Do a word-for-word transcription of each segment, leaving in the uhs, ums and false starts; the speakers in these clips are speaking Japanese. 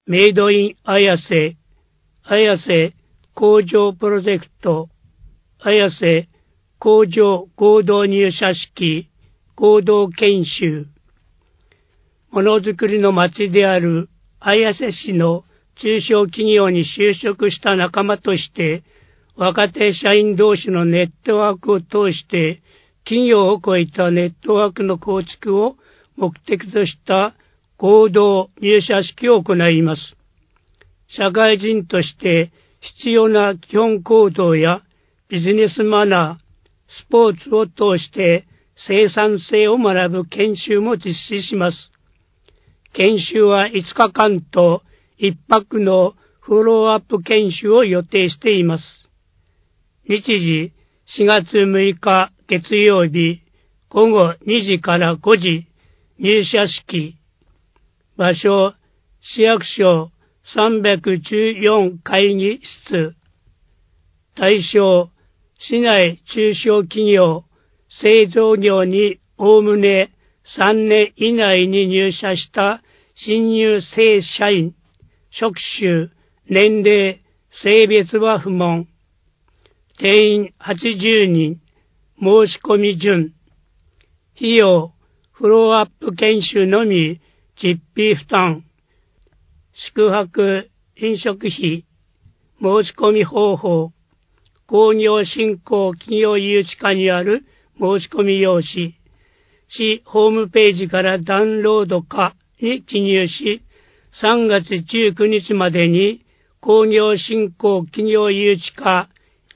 メイドイン綾瀬、綾瀬工場プロジェクト、綾瀬工場合同入社式、合同研修。ものづくりの町である綾瀬市の中小企業に就職した仲間として、若手社員同士のネットワークを通して、企業を超えたネットワークの構築を目的とした合同入社式を行います。社会人として必要な基本行動やビジネスマナー、スポーツを通して生産性を学ぶ研修も実施します。研修はいつかかんといっぱくのフォローアップ研修を予定しています。日時しがつむいか月曜日ごごにじからごじ入社式。場所市役所さんびゃくじゅうよん会議室。対象市内中小企業製造業におおむねさんねん以内に入社した新入正社員。職種、年齢、性別は不問。定員はちじゅうにん。申し込み順。費用、フローアップ研修のみ、実費負担。宿泊、飲食費。申し込み方法。工業振興企業誘致課にある申し込み用紙。市ホームページからダウンロードかに記入し、さんがつじゅうくにちまでに工業振興企業誘致課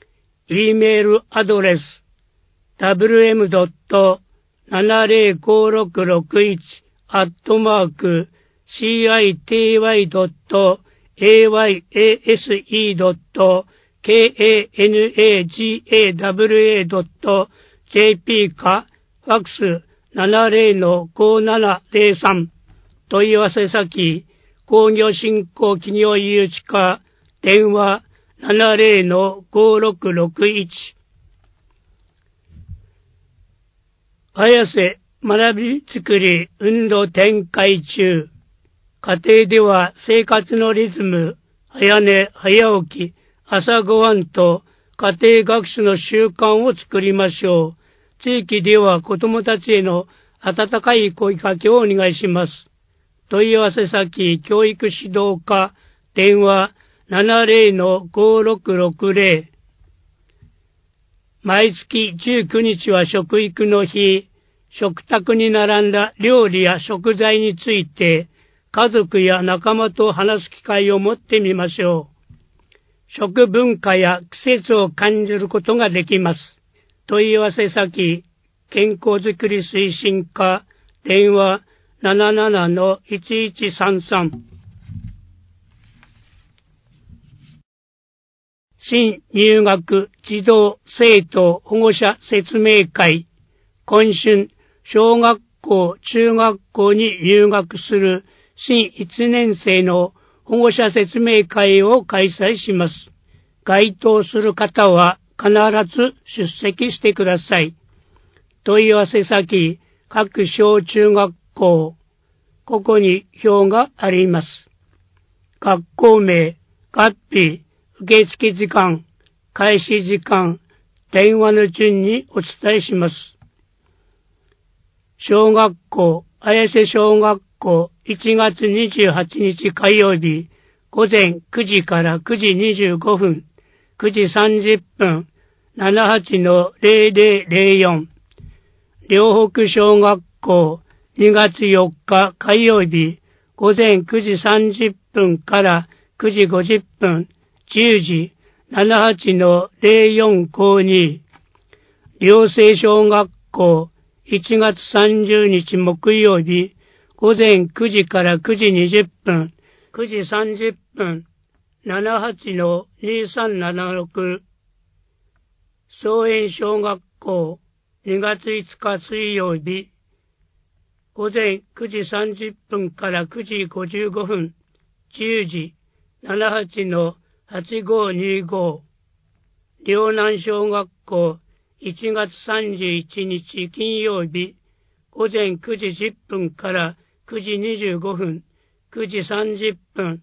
E メールアドレス ダブリューエムドットななぜろごろくろくいち アットマーク シーアイティーワイドットエーワイエーエスイードットケーエーエヌエージーエーダブリューエードットジェーピー かファックス ななぜろのごななぜろさん問い合わせ先工業振興企業誘致課電話 ななぜろのごろくろくいち。綾瀬学びづくり運動展開中。家庭では生活のリズム、早寝早起き、朝ごはんと家庭学習の習慣を作りましょう。地域では子どもたちへの温かい声かけをお願いします。問い合わせ先、教育指導課、電話 ななぜろのごろくろくぜろ。毎月じゅうくにちは食育の日、食卓に並んだ料理や食材について、家族や仲間と話す機会を持ってみましょう。食文化や季節を感じることができます。問い合わせ先、健康づくり推進課、電話 ななななのいちいちさんさん。新入学児童生徒保護者説明会。今春、小学校、中学校に入学する新いちねん生の保護者説明会を開催します。該当する方は必ず出席してください。問い合わせ先、各小中学校、ここに表があります。学校名、学費、受付時間、開始時間、電話の順にお伝えします。小学校、綾瀬小学校、いちがつにじゅうはちにち火曜日、午前くじからくじにじゅうごふん、くじさんじゅっぷん、ななはちのぜろぜろぜろよん。両北小学校、にがつよっか火曜日、午前くじさんじゅっぷんからくじごじゅっぷん、じゅうじ、ななはちのぜろよんごに。両成小学校、いちがつさんじゅうにち木曜日、午前くじからくじにじゅっぷん、くじさんじゅっぷん、ななはちのにさんななろく。草園小学校、にがついつか水曜日、午前くじさんじゅっぷんからくじごじゅうごふん、じゅうじ、ななはちのはちごにご。両南小学校、いちがつさんじゅういちにち金曜日、午前くじじゅっぷんからくじにじゅうごふん、くじさんじゅっぷん、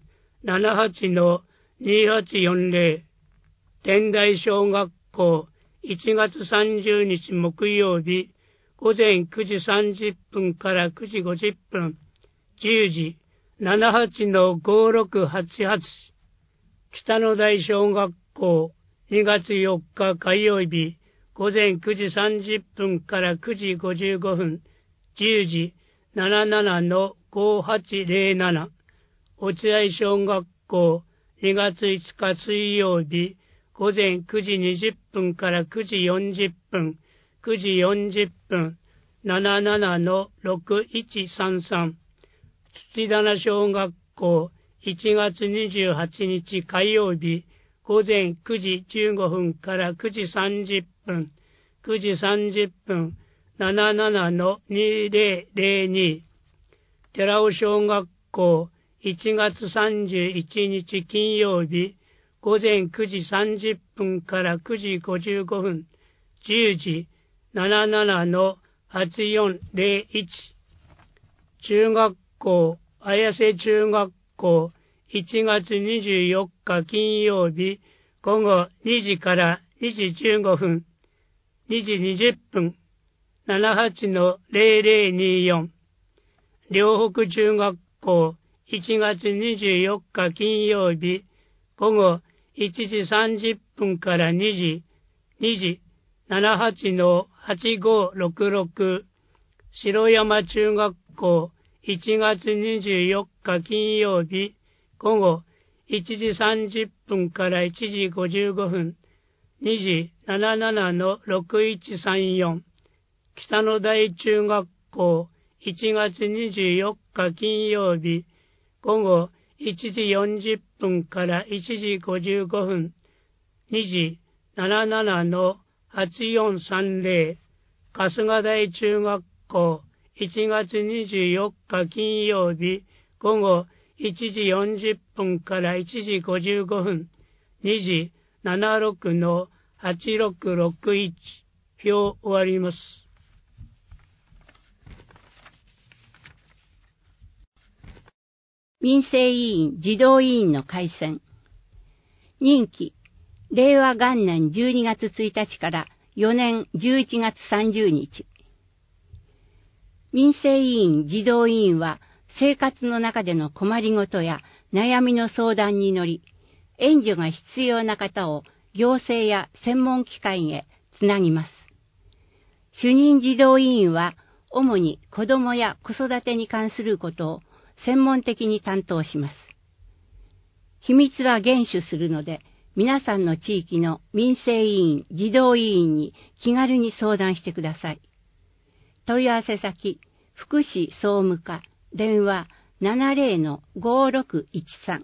ななはちのにはちよんゼロ、天台小学校いちがつさんじゅうにち木曜日、午前くじさんじゅっぷんからくじごじゅっぷん、じゅうじ、ななはちのごろくはちはち、北の大小学校にがつよっか火曜日、午前くじさんじゅっぷんからくじごじゅうごふん、じゅうじ、ななななのごはちゼロなな、落合小学校にがついつか水曜日、午前くじにじゅっぷんからくじよんじゅっぷん、くじよんじゅっぷん、ななななのろくいちさんさん、土棚小学校いちがつにじゅうはちにち火曜日、午前くじじゅうごふんからくじさんじゅっぷん、くじさんじゅっぷん、ななななのにぜろぜろに、寺尾小学校いちがつさんじゅういちにち金曜日、午前くじさんじゅっぷんからくじごじゅうごふん、じゅうじ、ななななのはちよんゼロいち、中学校、綾瀬中学校、いちがつにじゅうよっか金曜日、午後にじからにじじゅうごふん、にじにじゅっぷん、ななはちのゼロゼロによん、両北中学校、いちがつにじゅうよっか金曜日、午後いちじさんじゅっぷんからにじ、にじ、ななはちのはちごろくろく、城山中学校、いちがつにじゅうよっか金曜日、午後いちじさんじゅっぷんからいちじごじゅうごふん、にじななななのろくいちさんよん、北の大中学校、いちがつにじゅうよっか金曜日、午後いちじよんじゅっぷんからいちじごじゅうごふん、にじななななのはちよんさんゼロ、春日大中学校、いちがつにじゅうよっか金曜日、午後いちじよんじゅっぷんからいちじごじゅうごふん、にじななろくのはちろくろくいち、表終わります。 民生委員児童委員の改選。任期、れいわ元年じゅうにがつついたちからよねんじゅういちがつさんじゅうにち。民生委員児童委員は生活の中での困りごとや悩みの相談に乗り、援助が必要な方を行政や専門機関へつなぎます。主任児童委員は主に子どもや子育てに関することを専門的に担当します。秘密は厳守するので、皆さんの地域の民生委員、児童委員に気軽に相談してください。問い合わせ先、福祉総務課、電話 ななゼロのごろくいちさん。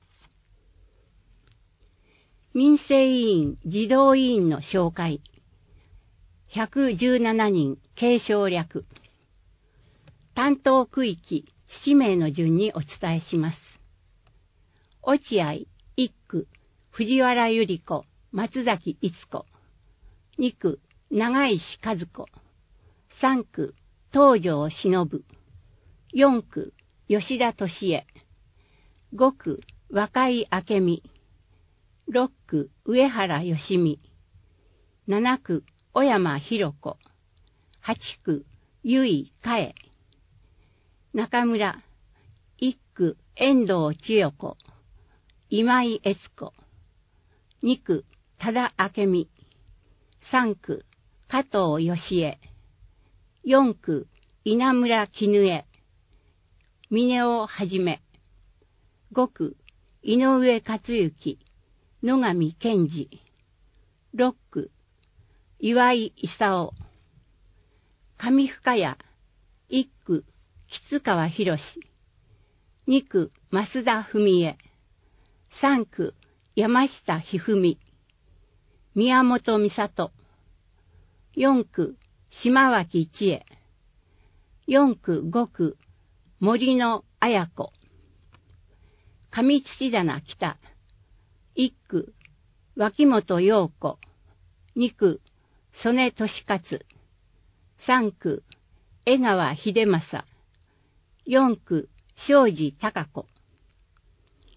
民生委員、児童委員の紹介。ひゃくじゅうななにん、継承略。担当区域、氏名の順にお伝えします。落合、一区、藤原百合子、松崎逸子。二区、長石和子。三区、東條忍。四区、吉田敏恵。五区、若井明美。六区、上原義美。七区、小山弘子。八区、由井嘉恵。中村、一区、遠藤千代子。今井悦子。二区、多田明美。三区、加藤義恵。四区、稲村絹江。峰尾はじめ。五区、井上克行。野上健二。六区、岩井勲。上深谷、一区、吉川博。二区、増田文江。三区、山下ひふみ。宮本美里。四区、島脇千恵。四区、五区、森野綾子。上土棚北。一区、脇本陽子。二区、曽根俊勝。三区、江川秀正。四区、庄司孝子。上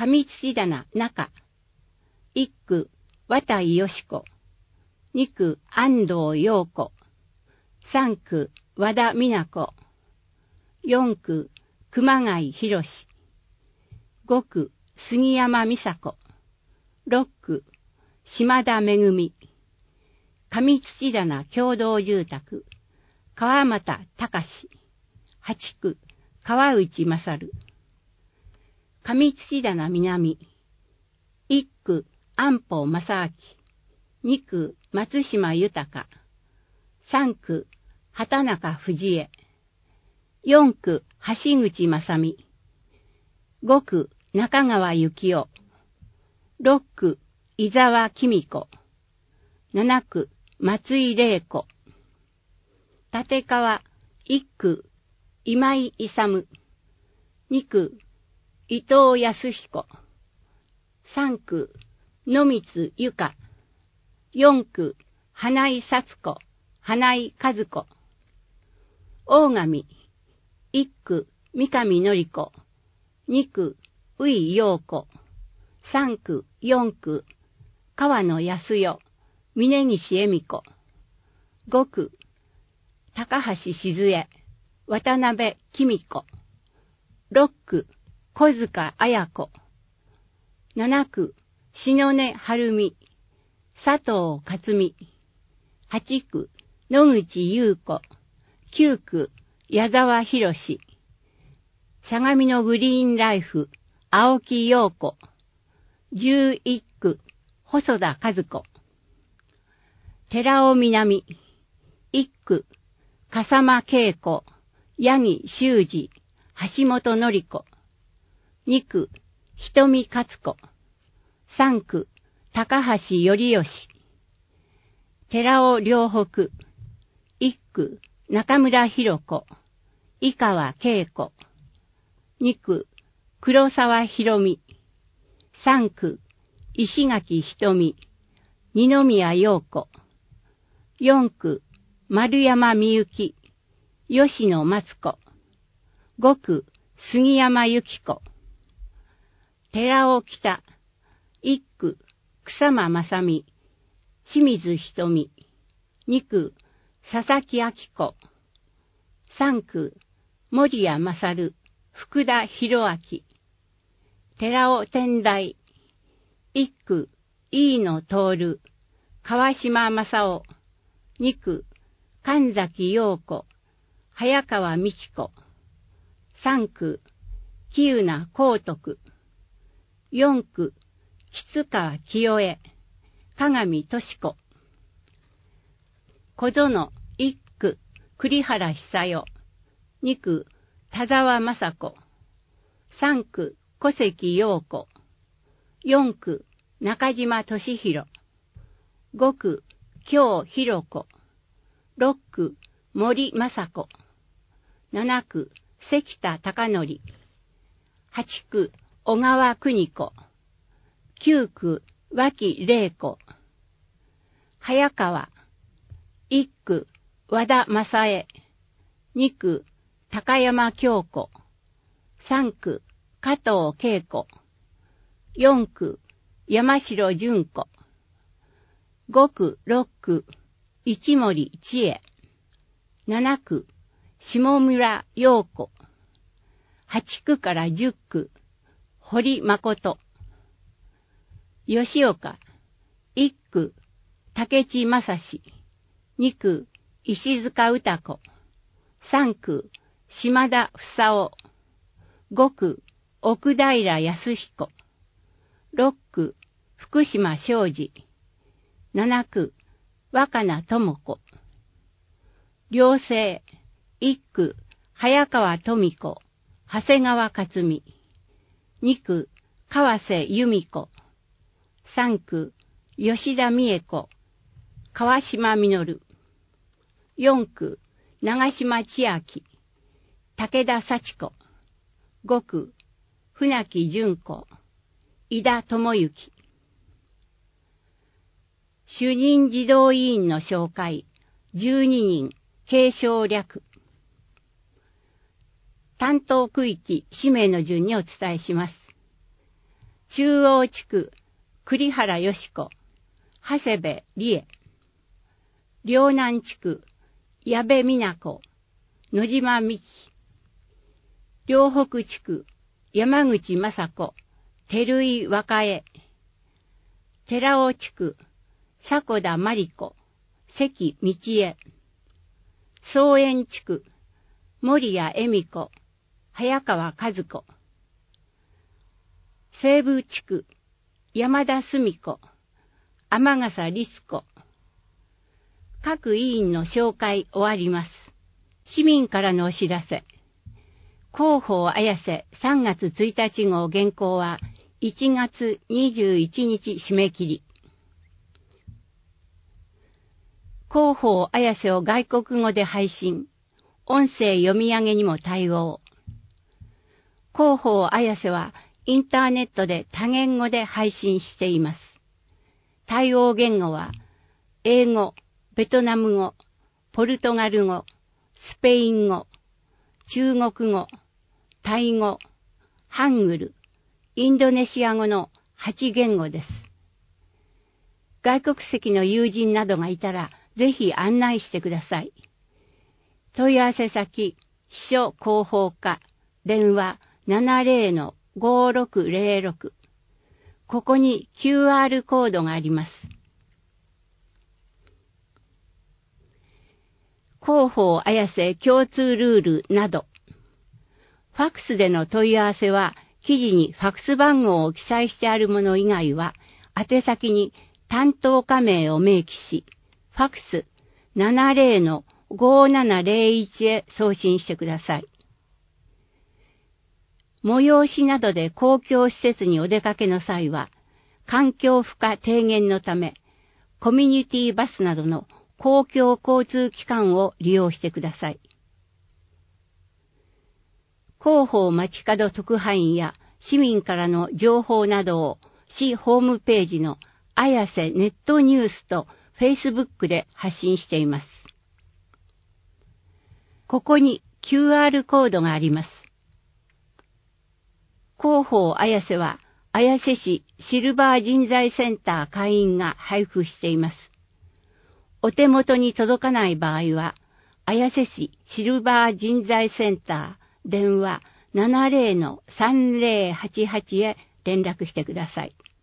上土棚中。一区、綿井よし子。二区、安藤陽子。三区、和田美奈子。四区、熊谷博史。五区、杉山美佐子。六区、島田めぐみ。上土棚共同住宅、川又隆。八区、川内勝。上土棚南。一区、安保正明。二区、松島豊。三区、畑中藤江。四区、橋口正美。五区、中川幸雄。六区、伊沢公子。七区、松井玲子。立川、一区、今井勇。二区、伊藤康彦。三区、野光由香。四区、花井幸子、花井和子。大神、一区、三上典子。二区、宇井陽子。三区、四区、川野康代、峯岸恵美子。五区、高橋静江、渡辺公子。六区、小塚綾子。七区、篠根晴美、佐藤克美。八区、野口優子。九区、矢沢博史。相模のグリーンライフ、青木陽子。十一区、細田和子。寺尾南。一区、笠間恵子、八木修二、橋本典子。二区、瞳勝子。三区、高橋頼義。寺尾良北。一区、中村博子、井川恵子。二区、黒沢博美。三区、石垣瞳、二宮陽子。四区、丸山みゆき、吉野松子。五区、杉山由紀子。寺尾北。一区、草間正美、清水瞳。二区、佐々木明子。三区、森谷勝、福田博明。寺尾天台。一区、飯野徹、川島正夫。二区、神崎陽子、早川美智子。三区、喜名光徳。四区、吉川清江、鏡俊子。小園一区、栗原久代。二区、田沢雅子。三区、小関陽子。四区、中島俊弘。五区、京博子。六区、森雅子。七区、関田貴則。八区、小川邦子。九区、脇玲子。早川。一区、和田正恵。二区、高山京子。三区、加藤恵子。四区、山城純子。五区、六区、一森千恵。七区、下村陽子。八区から十区、堀誠。吉岡。一区、竹地正史。二区、石塚歌子。三区、島田房夫。五区、奥平康彦。六区、福島昌司。七区、若名智子。寮生。一区、早川富子、長谷川克美。二区、川瀬由美子。三区、吉田美恵子、川島実。四区、長島千秋、武田幸子。五区、船木純子、井田智之。主任児童委員の紹介、じゅうににん、継承略。担当区域、氏名の順にお伝えします。 中央地区、栗原よし子、長谷部理恵。両南地区、矢部美奈子、野島美希。両北地区、山口雅子、照井若江。寺尾地区、迫田真理子、関道恵。総園地区、森谷恵美子、早川和子。西部地区、山田澄子、天笠律子。各委員の紹介終わります。市民からのお知らせ。広報綾瀬さんがつついたち号原稿はいちがつにじゅういちにち締め切り。広報綾瀬を外国語で配信。音声読み上げにも対応。広報綾瀬はインターネットで多言語で配信しています。対応言語は英語、ベトナム語、ポルトガル語、スペイン語、中国語、タイ語、ハングル、インドネシア語のはちげんごです。外国籍の友人などがいたらぜひ案内してください。問い合わせ先、秘書広報課、電話 ななぜろのごろくぜろろく。ここに キューアール コードがあります。広報綾瀬共通ルールなど。ファックスでの問い合わせは、記事にファックス番号を記載してあるもの以外は、宛先に担当課名を明記し、ファックス ななぜろのごななぜろいち へ送信してください。催しなどで公共施設にお出かけの際は、環境負荷低減のため、コミュニティバスなどの公共交通機関を利用してください。広報街角特派員や市民からの情報などを市ホームページの綾瀬ネットニュースとフェイスブックで発信しています。ここに キューアール コードがあります。広報綾瀬は綾瀬市シルバー人材センター会員が配布しています。お手元に届かない場合は、綾瀬市シルバー人材センター電話 ななぜろのさんぜろはちはち へ連絡してください。